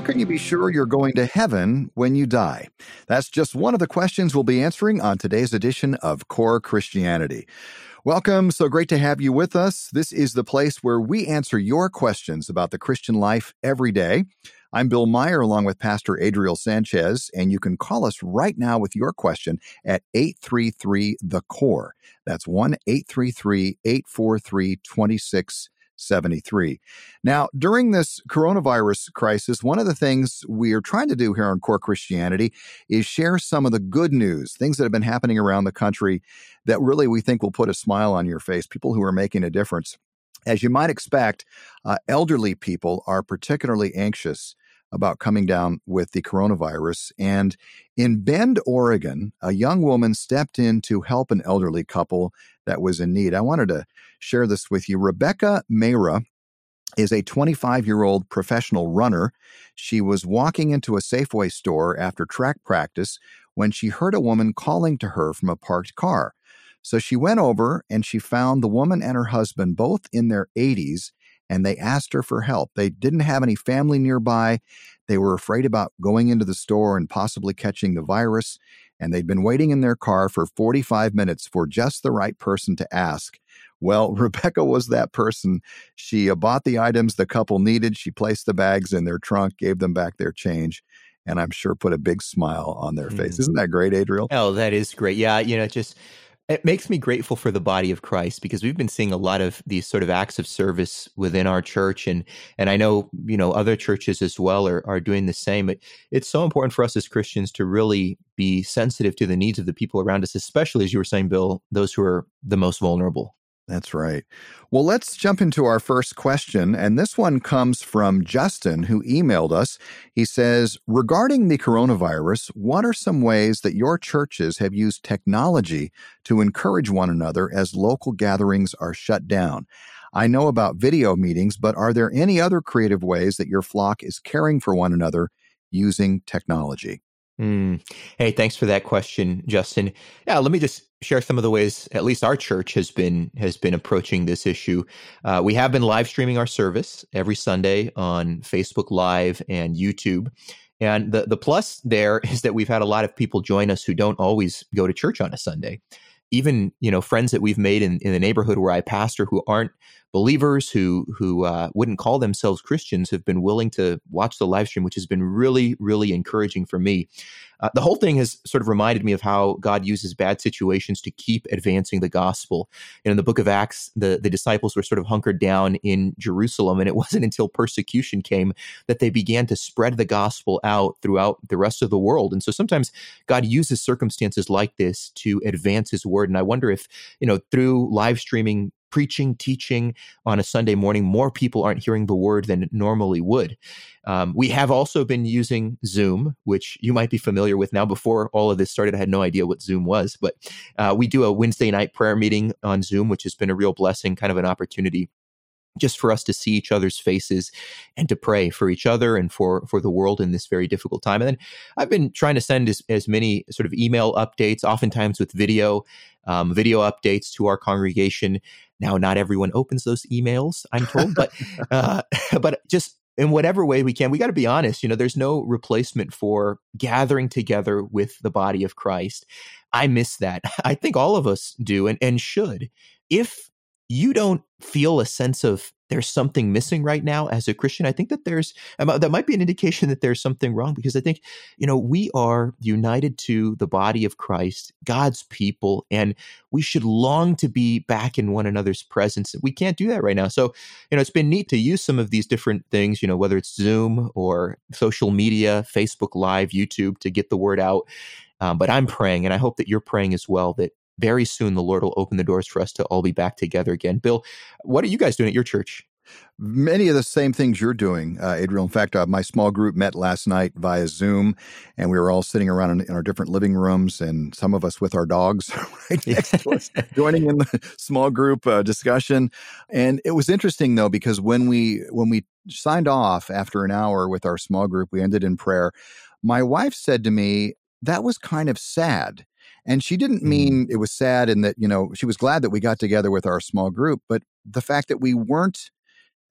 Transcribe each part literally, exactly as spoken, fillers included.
can you be sure you're going to heaven when you die? That's just one of the questions we'll be answering on today's edition of Core Christianity. Welcome. So great to have you with us. This is the place where we answer your questions about the Christian life every day. I'm Bill Meyer, along with Pastor Adriel Sanchez, and you can call us right now with your question at eight three three, the core. That's one eight three three, eight four three, two six seven three. Now, during this coronavirus crisis, one of the things we are trying to do here on Core Christianity is share some of the good news, things that have been happening around the country that really we think will put a smile on your face, people who are making a difference. As you might expect, uh, elderly people are particularly anxious about coming down with the coronavirus. And in Bend, Oregon, a young woman stepped in to help an elderly couple that was in need. I wanted to share this with you. Rebecca Mayra is a twenty-five-year-old professional runner. She was walking into a Safeway store after track practice when she heard a woman calling to her from a parked car. So she went over and she found the woman and her husband both in their eighties, and they asked her for help. They didn't have any family nearby. They were afraid about going into the store and possibly catching the virus, and they'd been waiting in their car for forty-five minutes for just the right person to ask. Well, Rebecca was that person. She uh, bought the items the couple needed. She placed the bags in their trunk, gave them back their change, and I'm sure put a big smile on their face. Mm. Isn't that great, Adriel? Oh, that is great. Yeah, you know, just it makes me grateful for the body of Christ, because we've been seeing a lot of these sort of acts of service within our church. And and I know, you know, other churches as well are, are doing the same. It, it's so important for us as Christians to really be sensitive to the needs of the people around us, especially, as you were saying, Bill, those who are the most vulnerable. That's right. Well, let's jump into our first question. And this one comes from Justin, who emailed us. He says, regarding the coronavirus, what are some ways that your churches have used technology to encourage one another as local gatherings are shut down? I know about video meetings, but are there any other creative ways that your flock is caring for one another using technology? Mm. Hey, thanks for that question, Justin. Yeah, let me just share some of the ways at least our church has been has been approaching this issue. Uh, we have been live streaming our service every Sunday on Facebook Live and YouTube. And the, the plus there is that we've had a lot of people join us who don't always go to church on a Sunday. Even, you know, friends that we've made in, in the neighborhood where I pastor who aren't believers, who who uh, wouldn't call themselves Christians, have been willing to watch the live stream, which has been really, really encouraging for me. Uh, the whole thing has sort of reminded me of how God uses bad situations to keep advancing the gospel. And in the book of Acts, the, the disciples were sort of hunkered down in Jerusalem, and it wasn't until persecution came that they began to spread the gospel out throughout the rest of the world. And so sometimes God uses circumstances like this to advance his word. And I wonder if, you know, through live streaming, preaching, teaching on a Sunday morning, more people aren't hearing the word than normally would. Um, we have also been using Zoom, which you might be familiar with now. Before all of this started, I had no idea what Zoom was, but uh, we do a Wednesday night prayer meeting on Zoom, which has been a real blessing, kind of an opportunity just for us to see each other's faces and to pray for each other and for, for the world in this very difficult time. And then I've been trying to send as, as many sort of email updates, oftentimes with video, um, video updates to our congregation. Now, not everyone opens those emails, I'm told, but uh, but just in whatever way we can, we got to be honest. You know, there's no replacement for gathering together with the body of Christ. I miss that. I think all of us do and, and should. If you don't feel a sense of there's something missing right now as a Christian, I think that there's, that might be an indication that there's something wrong, because I think, you know, we are united to the body of Christ, God's people, and we should long to be back in one another's presence. We can't do that right now. So, you know, it's been neat to use some of these different things, you know, whether it's Zoom or social media, Facebook Live, YouTube, to get the word out. Um, but I'm praying, and I hope that you're praying as well, that very soon the Lord will open the doors for us to all be back together again. Bill, what are you guys doing at your church? Many of the same things you're doing, uh, Adriel. In fact, uh, my small group met last night via Zoom, and we were all sitting around in, in our different living rooms, and some of us with our dogs right next to us, joining in the small group uh, discussion. And it was interesting, though, because when we when we signed off after an hour with our small group, we ended in prayer. My wife said to me, that was kind of sad. And she didn't mean it was sad in that, you know, she was glad that we got together with our small group, but the fact that we weren't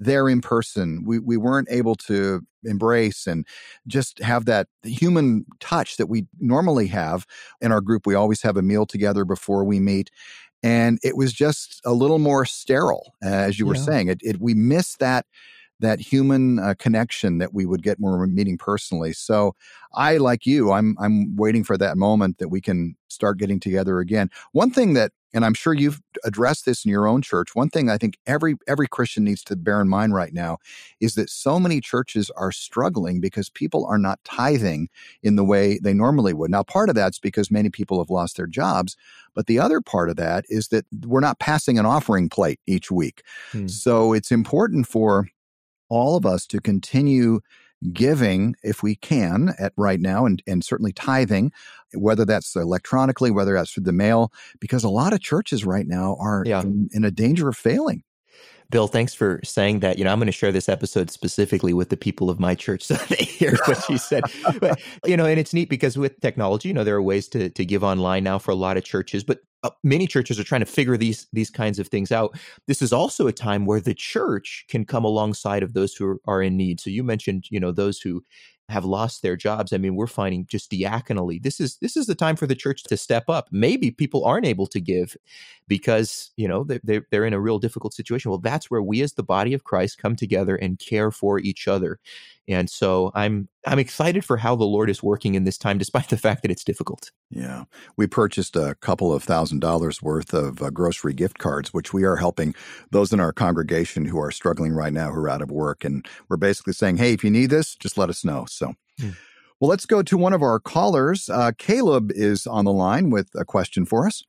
there in person. We we weren't able to embrace and just have that human touch that we normally have in our group. We always have a meal together before we meet. And it was just a little more sterile, uh, as you were Yeah. saying. It, it we missed that that human uh, connection that we would get when we're meeting personally. So I, like you, I'm I'm waiting for that moment that we can start getting together again. One thing that, and I'm sure you've addressed this in your own church, one thing I think every every Christian needs to bear in mind right now is that so many churches are struggling because people are not tithing in the way they normally would. Now, part of that's because many people have lost their jobs, but the other part of that is that we're not passing an offering plate each week. Hmm. So it's important for all of us to continue giving if we can at right now, and, and certainly tithing, whether that's electronically, whether that's through the mail, because a lot of churches right now are Yeah. in, in a danger of failing. Bill, thanks for saying that. You know, I'm going to share this episode specifically with the people of my church so they hear what you said. But, you know, and it's neat because with technology, you know, there are ways to to give online now for a lot of churches, but uh, many churches are trying to figure these these kinds of things out. This is also a time where the church can come alongside of those who are in need. So you mentioned, you know, those who have lost their jobs. I mean, we're finding just diaconally, this is this is the time for the church to step up. Maybe people aren't able to give because, you know, they're, they're, they're in a real difficult situation. Well, that's where we as the body of Christ come together and care for each other. And so I'm I'm excited for how the Lord is working in this time, despite the fact that it's difficult. Yeah. We purchased a couple of thousand dollars worth of uh, grocery gift cards, which we are helping those in our congregation who are struggling right now, who are out of work. And we're basically saying, hey, if you need this, just let us know. So, Hmm. well, let's go to one of our callers. Uh, Caleb is on the line with a question for us.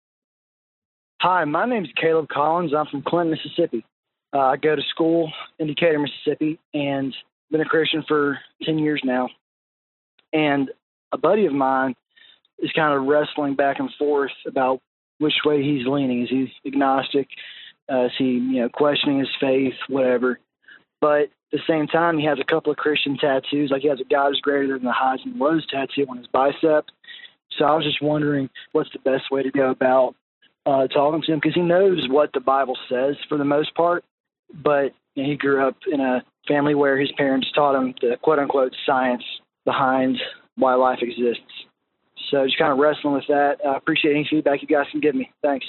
Hi, my name's Caleb Collins. I'm from Clinton, Mississippi. Uh, I go to school in Decatur, Mississippi, and been a Christian for ten years now. And a buddy of mine is kind of wrestling back and forth about which way he's leaning. Is he agnostic? Uh, is he, you know, questioning his faith, whatever? But at the same time, he has a couple of Christian tattoos. Like he has a God is greater than the highs and lows tattoo on his bicep. So I was just wondering what's the best way to go about uh, talking to him, because he knows what the Bible says for the most part, but you know, he grew up in a family where his parents taught him the quote-unquote science behind why life exists. So just kind of wrestling with that. I uh, appreciate any feedback you guys can give me. Thanks.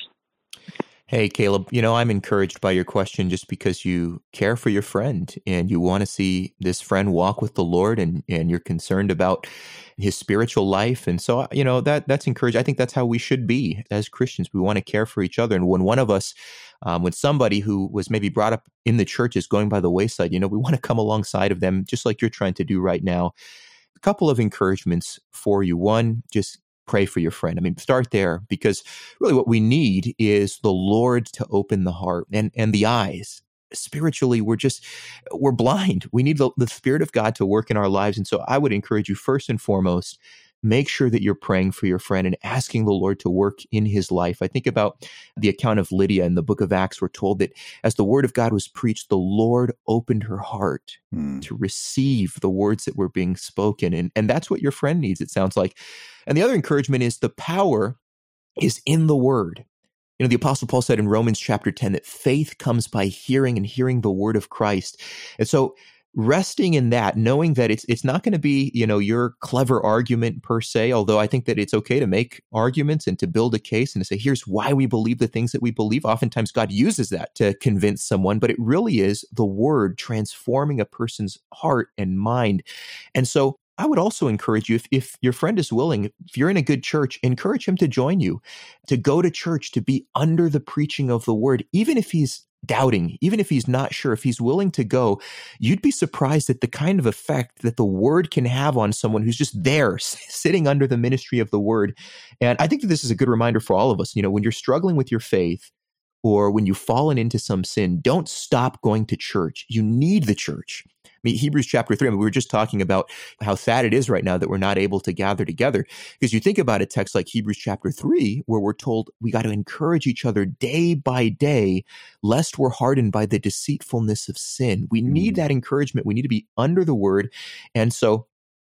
Hey, Caleb, you know, I'm encouraged by your question just because you care for your friend and you want to see this friend walk with the Lord, and, and you're concerned about his spiritual life. And so, you know, that that's encouraging. I think that's how we should be as Christians. We want to care for each other. And when one of us, um, when somebody who was maybe brought up in the church is going by the wayside, you know, we want to come alongside of them, just like you're trying to do right now. A couple of encouragements for you. One, just pray for your friend. I mean, start there, because really what we need is the Lord to open the heart and, and the eyes. Spiritually, we're just, we're blind. We need the, the Spirit of God to work in our lives. And so I would encourage you, first and foremost, make sure that you're praying for your friend and asking the Lord to work in his life. I think about the account of Lydia in the book of Acts. We're told that as the word of God was preached, the Lord opened her heart hmm. to receive the words that were being spoken. And, and that's what your friend needs, it sounds like. And the other encouragement is the power is in the word. You know, the Apostle Paul said in Romans chapter ten that faith comes by hearing, and hearing the word of Christ. And so resting in that, knowing that it's it's not going to be, you know, your clever argument per se, although I think that it's okay to make arguments and to build a case and to say, here's why we believe the things that we believe. Oftentimes God uses that to convince someone, but it really is the word transforming a person's heart and mind. And so I would also encourage you, if, if your friend is willing, if you're in a good church, encourage him to join you, to go to church, to be under the preaching of the word, even if he's doubting, even if he's not sure, if he's willing to go. You'd be surprised at the kind of effect that the word can have on someone who's just there, sitting under the ministry of the word. And I think that this is a good reminder for all of us. You know, when you're struggling with your faith, or when you've fallen into some sin, don't stop going to church. You need the church. I mean, Hebrews chapter three, I mean, we were just talking about how sad it is right now that we're not able to gather together. Because you think about a text like Hebrews chapter three, where we're told we got to encourage each other day by day, lest we're hardened by the deceitfulness of sin. We need that encouragement. We need to be under the word. And so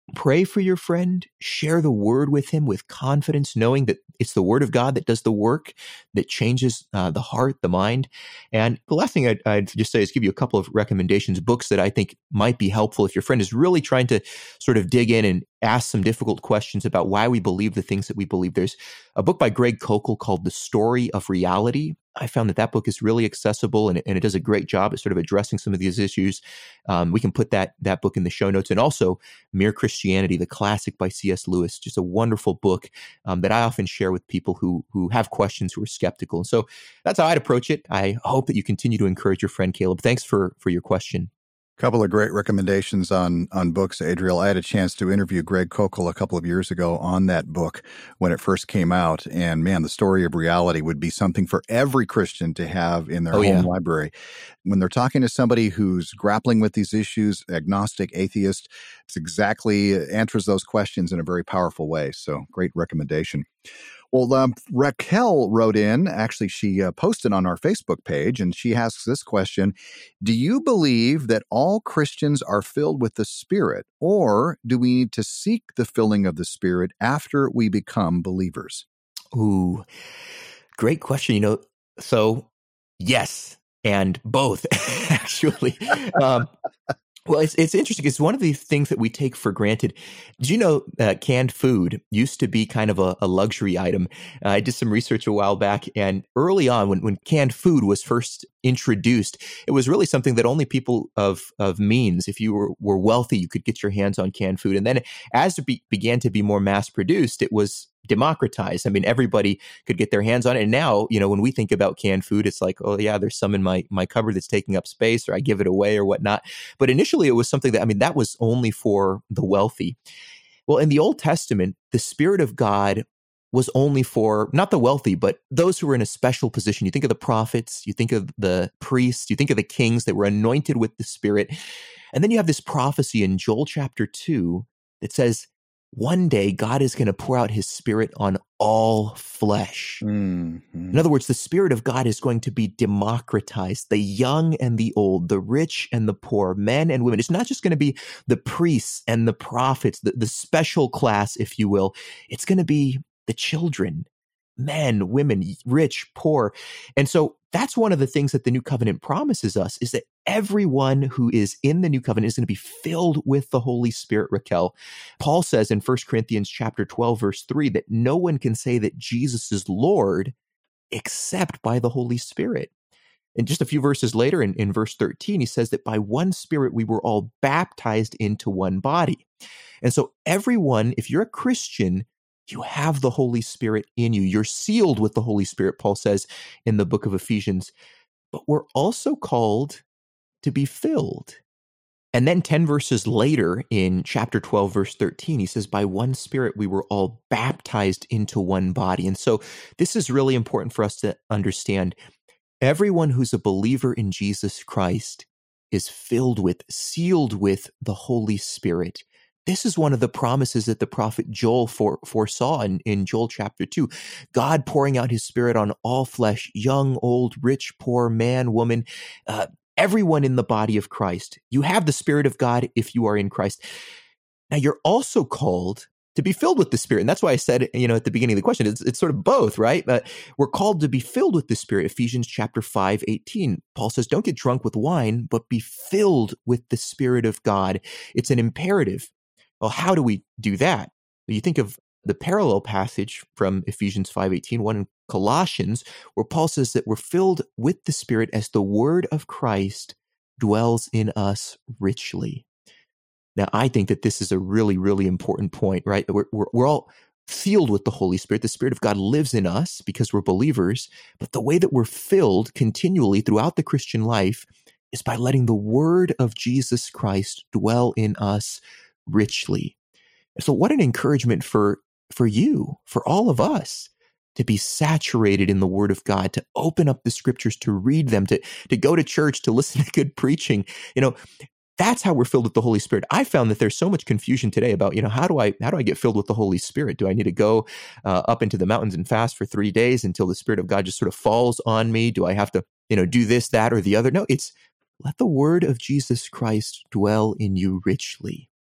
Pray for your friend, share the word with him with confidence, knowing that it's the word of God that does the work, that changes uh, the heart, the mind. And the last thing I'd, I'd just say is give you a couple of recommendations, books that I think might be helpful if your friend is really trying to sort of dig in and ask some difficult questions about why we believe the things that we believe. There's a book by Greg Koukl called The Story of Reality. I found that that book is really accessible, and it, and it does a great job at sort of addressing some of these issues. Um, we can put that that book in the show notes. And also Mere Christianity, the classic by C S Lewis, just a wonderful book um, that I often share with people who who have questions, who are skeptical. And so that's how I'd approach it. I hope that you continue to encourage your friend, Caleb. Thanks for for your question. Couple of great recommendations on on books, Adriel. I had a chance to interview Greg Koukl a couple of years ago on that book when it first came out. And man, The Story of Reality would be something for every Christian to have in their Oh, home yeah. library. When they're talking to somebody who's grappling with these issues, agnostic, atheist, it's exactly answers those questions in a very powerful way. So great recommendation. Well, um, Raquel wrote in, actually, she uh, posted on our Facebook page, and she asks this question: do you believe that all Christians are filled with the Spirit, or do we need to seek the filling of the Spirit after we become believers? Ooh, great question. You know, so yes, and both, actually. Um, Well, it's it's interesting. It's one of the things that we take for granted. Did you know uh, canned food used to be kind of a, a luxury item? Uh, I did some research a while back, and early on, when, when canned food was first introduced, it was really something that only people of of means, if you were, were wealthy, you could get your hands on canned food. And then as it be, began to be more mass produced, it was democratized. I mean, everybody could get their hands on it. And now, you know, when we think about canned food, it's like, oh yeah, there's some in my my cupboard that's taking up space, or I give it away or whatnot. But initially it was something that, I mean, that was only for the wealthy. Well, in the Old Testament, the Spirit of God was only for not the wealthy, but those who were in a special position. You think of the prophets, you think of the priests, you think of the kings that were anointed with the Spirit. And then you have this prophecy in Joel chapter two that says, one day God is going to pour out his Spirit on all flesh. Mm-hmm. In other words, the Spirit of God is going to be democratized, the young and the old, the rich and the poor, men and women. It's not just going to be the priests and the prophets, the, the special class, if you will. It's going to be the children, men, women, rich, poor. And so that's one of the things that the new covenant promises us, is that everyone who is in the new covenant is going to be filled with the Holy Spirit, Raquel. Paul says in First Corinthians chapter twelve, verse three, that no one can say that Jesus is Lord except by the Holy Spirit. And just a few verses later, in, in verse thirteen, he says that by one Spirit we were all baptized into one body. And so everyone, if you're a Christian, you have the Holy Spirit in you. You're sealed with the Holy Spirit, Paul says in the book of Ephesians. But we're also called to be filled. And then ten verses later in chapter twelve, verse thirteen, he says, by one Spirit we were all baptized into one body. And so this is really important for us to understand. Everyone who's a believer in Jesus Christ is filled with, sealed with the Holy Spirit. This is one of the promises that the prophet Joel fore, foresaw in, in Joel chapter two. God pouring out his Spirit on all flesh, young, old, rich, poor, man, woman, uh, everyone in the body of Christ. You have the Spirit of God if you are in Christ. Now, you're also called to be filled with the Spirit. And that's why I said, you know, at the beginning of the question, it's, it's sort of both, right? But we're called to be filled with the Spirit. Ephesians chapter five, eighteen. Paul says, don't get drunk with wine, but be filled with the Spirit of God. It's an imperative. Well, how do we do that? You think of the parallel passage from Ephesians five eighteen, one in Colossians, where Paul says that we're filled with the Spirit as the word of Christ dwells in us richly. Now, I think that this is a really, really important point, right? We're, we're, we're all filled with the Holy Spirit. The Spirit of God lives in us because we're believers, but the way that we're filled continually throughout the Christian life is by letting the word of Jesus Christ dwell in us richly. So what an encouragement for, for you, for all of us, to be saturated in the word of God, to open up the scriptures, to read them, to, to go to church, to listen to good preaching. You know, that's how we're filled with the Holy Spirit. I found that there's so much confusion today about, you know, how do I, how do I get filled with the Holy Spirit? Do I need to go uh, up into the mountains and fast for three days until the Spirit of God just sort of falls on me? Do I have to, you know, do this, that, or the other? No, it's let the word of Jesus Christ dwell in you richly.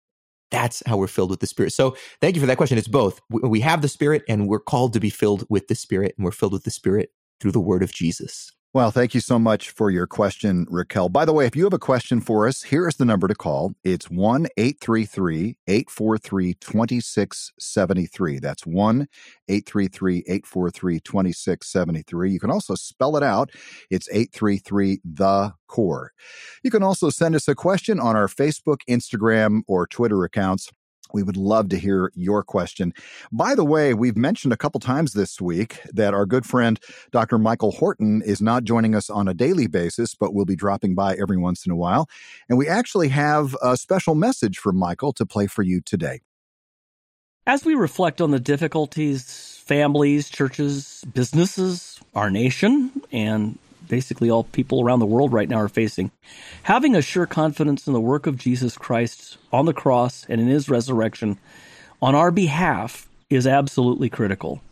That's how we're filled with the Spirit. So thank you for that question. It's both. We have the Spirit and we're called to be filled with the Spirit, and we're filled with the Spirit through the word of Jesus. Well, thank you so much for your question, Raquel. By the way, if you have a question for us, here is the number to call. It's one eight three three, eight four three, two six seven three. That's one eight three three, eight four three, two six seven three. You can also spell it out. It's eight three three, the core. You can also send us a question on our Facebook, Instagram, or Twitter accounts. We would love to hear your question. By the way, we've mentioned a couple times this week that our good friend, Doctor Michael Horton, is not joining us on a daily basis, but will be dropping by every once in a while. And we actually have a special message from Michael to play for you today. As we reflect on the difficulties families, churches, businesses, our nation, and basically all people around the world right now are facing, having a sure confidence in the work of Jesus Christ on the cross and in his resurrection on our behalf is absolutely critical.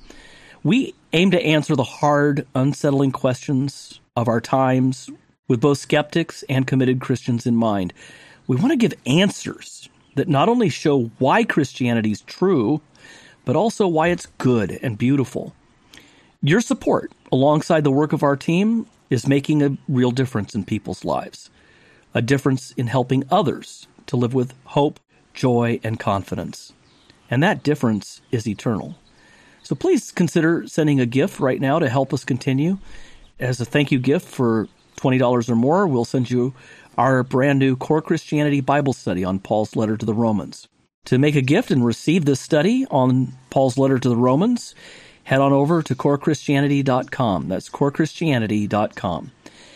We aim to answer the hard, unsettling questions of our times with both skeptics and committed Christians in mind. We want to give answers that not only show why Christianity is true, but also why it's good and beautiful. Your support, alongside the work of our team, is making a real difference in people's lives, a difference in helping others to live with hope, joy, and confidence. And that difference is eternal. So please consider sending a gift right now to help us continue. As a thank you gift for twenty dollars or more, we'll send you our brand new Core Christianity Bible study on Paul's letter to the Romans. To make a gift and receive this study on Paul's letter to the Romans, head on over to core christianity dot com. That's core christianity dot com.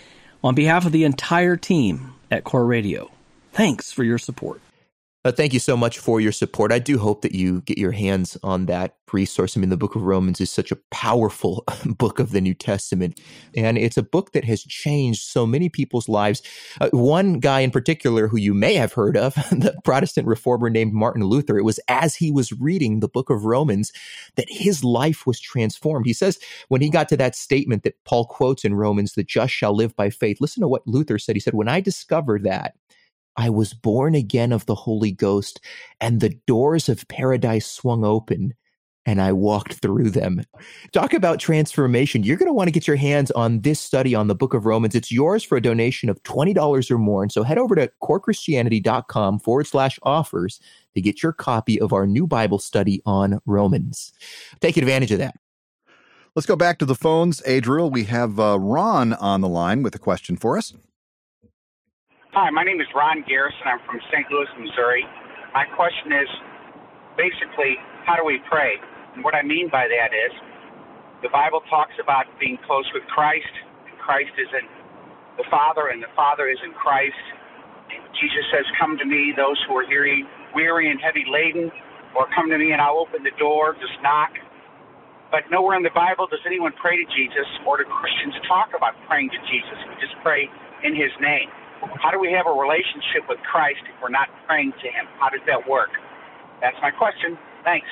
On behalf of the entire team at Core Radio, thanks for your support. Uh, thank you so much for your support. I do hope that you get your hands on that resource. I mean, the book of Romans is such a powerful book of the New Testament, and it's a book that has changed so many people's lives. Uh, one guy in particular who you may have heard of, the Protestant reformer named Martin Luther, it was as he was reading the book of Romans that his life was transformed. He says when he got to that statement that Paul quotes in Romans, the just shall live by faith, listen to what Luther said. He said, when I discovered that, I was born again of the Holy Ghost, and the doors of paradise swung open, and I walked through them. Talk about transformation. You're going to want to get your hands on this study on the book of Romans. It's yours for a donation of twenty dollars or more. And so head over to core christianity dot com forward slash offers to get your copy of our new Bible study on Romans. Take advantage of that. Let's go back to the phones. Adriel, we have uh, Ron on the line with a question for us. Hi, my name is Ron Garrison. I'm from Saint Louis, Missouri. My question is basically, how do we pray? And what I mean by that is the Bible talks about being close with Christ, and Christ is in the Father, and the Father is in Christ. And Jesus says, come to me, those who are weary, weary and heavy laden, or come to me and I'll open the door, just knock. But nowhere in the Bible does anyone pray to Jesus, or do Christians talk about praying to Jesus. We just pray in his name. How do we have a relationship with Christ if we're not praying to him? How does that work? That's my question. Thanks.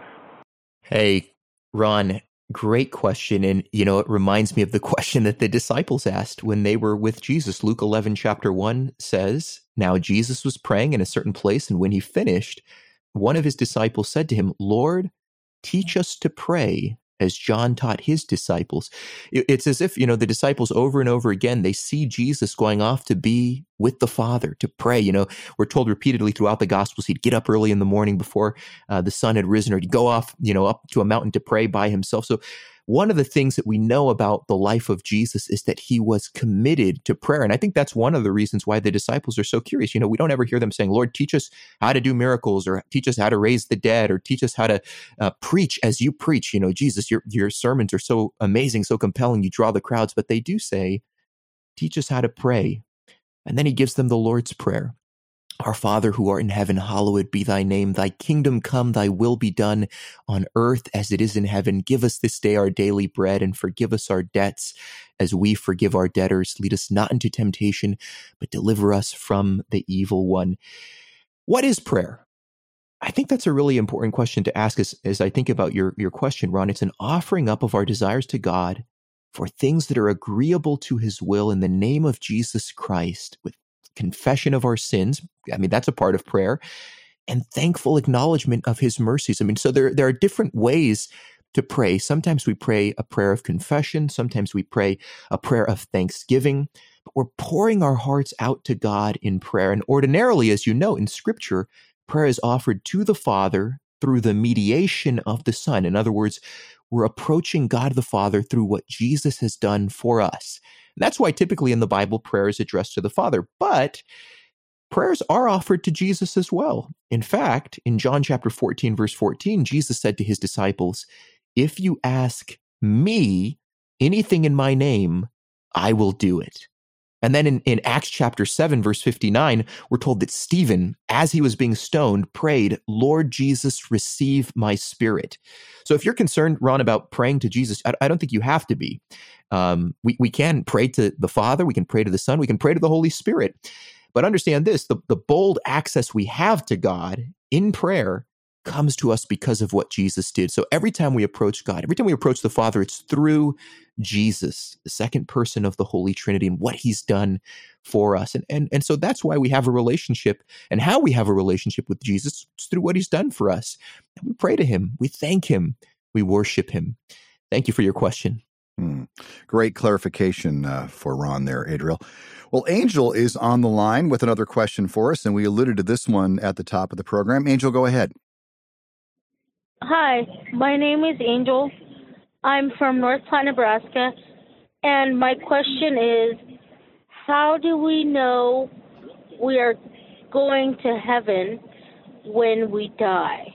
Hey, Ron, great question. And, you know, it reminds me of the question that the disciples asked when they were with Jesus. Luke eleven, chapter one says, now Jesus was praying in a certain place, and when he finished, one of his disciples said to him, Lord, teach us to pray as John taught his disciples. It's as if, you know, the disciples over and over again, they see Jesus going off to be with the Father, to pray. You know, we're told repeatedly throughout the Gospels, he'd get up early in the morning before uh, the sun had risen, or he'd go off, you know, up to a mountain to pray by himself. So one of the things that we know about the life of Jesus is that he was committed to prayer. And I think that's one of the reasons why the disciples are so curious. You know, we don't ever hear them saying, Lord, teach us how to do miracles, or teach us how to raise the dead, or teach us how to uh, preach as you preach. You know, Jesus, your, your sermons are so amazing, so compelling, you draw the crowds. But they do say, teach us how to pray. And then he gives them the Lord's Prayer. Our Father who art in heaven, hallowed be thy name. Thy kingdom come, thy will be done on earth as it is in heaven. Give us this day our daily bread, and forgive us our debts as we forgive our debtors. Lead us not into temptation, but deliver us from the evil one. What is prayer? I think that's a really important question to ask as, as I think about your, your question, Ron. It's an offering up of our desires to God for things that are agreeable to his will in the name of Jesus Christ, with confession of our sins. I mean, that's a part of prayer. and thankful acknowledgement of his mercies. I mean, so there, there are different ways to pray. Sometimes we pray a prayer of confession. Sometimes we pray a prayer of thanksgiving. But we're pouring our hearts out to God in prayer. And ordinarily, as you know, in Scripture, prayer is offered to the Father through the mediation of the Son. In other words, we're approaching God the Father through what Jesus has done for us. And that's why typically in the Bible, prayer is addressed to the Father. But prayers are offered to Jesus as well. In fact, in John chapter fourteen, verse fourteen, Jesus said to his disciples, "If you ask me anything in my name, I will do it." And then in, in Acts chapter seven, verse fifty-nine, we're told that Stephen, as he was being stoned, prayed, "Lord Jesus, receive my spirit." So if you're concerned, Ron, about praying to Jesus, I, I don't think you have to be. Um, we, we can pray to the Father, we can pray to the Son, we can pray to the Holy Spirit. But understand this, the, the bold access we have to God in prayer comes to us because of what Jesus did. So every time we approach God, every time we approach the Father, it's through Jesus, the second person of the Holy Trinity, and what he's done for us. And, and, and so that's why we have a relationship, and how we have a relationship with Jesus is through what he's done for us. And we pray to him, we thank him, we worship him. Thank you for your question. Hmm. Great clarification uh, for Ron there, Adriel. Well, Angel is on the line with another question for us, and we alluded to this one at the top of the program. Angel, go ahead. Hi, my name is Angel. I'm from North Platte, Nebraska, and my question is, how do we know we are going to heaven when we die?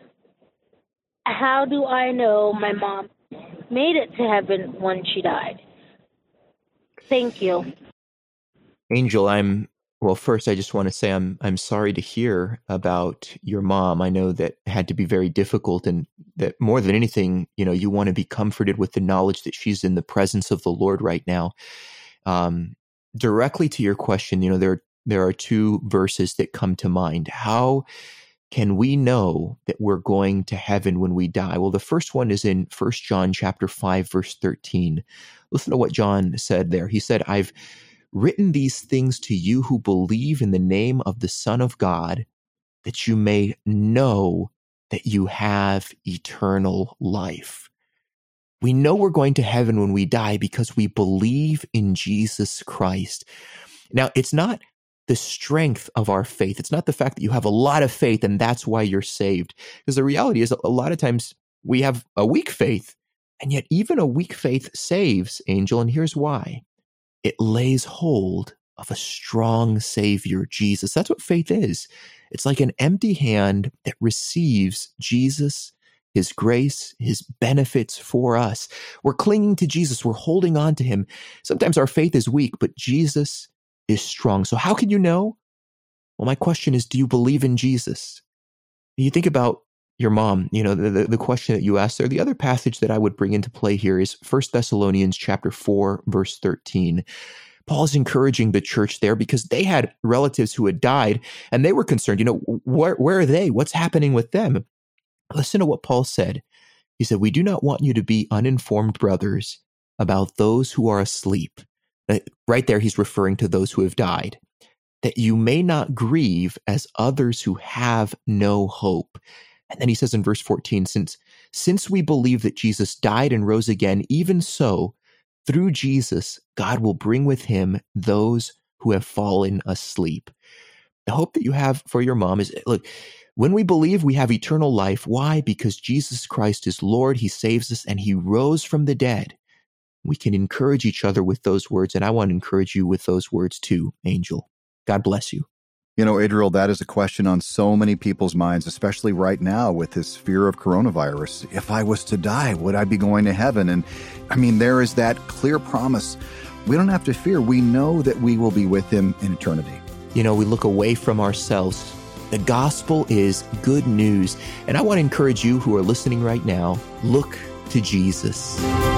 How do I know my mom made it to heaven when she died? Thank you. Angel, I'm Well, first, I just want to say I'm I'm sorry to hear about your mom. I know that had to be very difficult, and that more than anything, you know, you want to be comforted with the knowledge that she's in the presence of the Lord right now. Um, directly to your question, you know, there there are two verses that come to mind. How can we know that we're going to heaven when we die? Well, the first one is in First John chapter five, verse thirteen. Listen to what John said there. He said, "I've written these things to you who believe in the name of the Son of God, that you may know that you have eternal life." We know we're going to heaven when we die because we believe in Jesus Christ. Now, it's not the strength of our faith. It's not the fact that you have a lot of faith and that's why you're saved. Because the reality is, a lot of times we have a weak faith, and yet even a weak faith saves, Angel, and here's why. It lays hold of a strong Savior, Jesus. That's what faith is. It's like an empty hand that receives Jesus, his grace, his benefits for us. We're clinging to Jesus. We're holding on to him. Sometimes our faith is weak, but Jesus is strong. So how can you know? Well, my question is, do you believe in Jesus? You think about your mom, you know, the, the, the question that you asked there. The other passage that I would bring into play here is First Thessalonians chapter four, verse thirteen. Paul's encouraging the church there because they had relatives who had died, and they were concerned, you know, where, where are they? What's happening with them? Listen to what Paul said. He said, "We do not want you to be uninformed, brothers, about those who are asleep." Right there, he's referring to those who have died. "That you may not grieve as others who have no hope." And then he says in verse fourteen, since, since we believe that Jesus died and rose again, even so, through Jesus, God will bring with him those who have fallen asleep. The hope that you have for your mom is, look, when we believe we have eternal life, why? Because Jesus Christ is Lord, he saves us, and he rose from the dead. We can encourage each other with those words, and I want to encourage you with those words too, Angel. God bless you. You know, Adriel, that is a question on so many people's minds, especially right now with this fear of coronavirus. If I was to die, would I be going to heaven? And I mean, there is that clear promise. We don't have to fear. We know that we will be with him in eternity. You know, we look away from ourselves. The gospel is good news. And I want to encourage you who are listening right now, look to Jesus.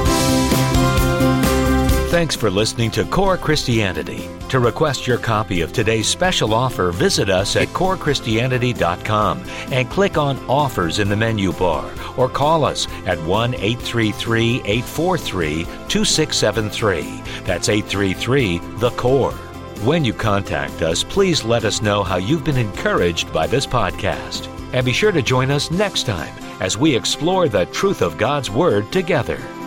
Thanks for listening to Core Christianity. To request your copy of today's special offer, visit us at core christianity dot com and click on Offers in the menu bar, or call us at one eight three three, eight four three, two six seven three. That's eight three three, the core. When you contact us, please let us know how you've been encouraged by this podcast. And be sure to join us next time as we explore the truth of God's Word together.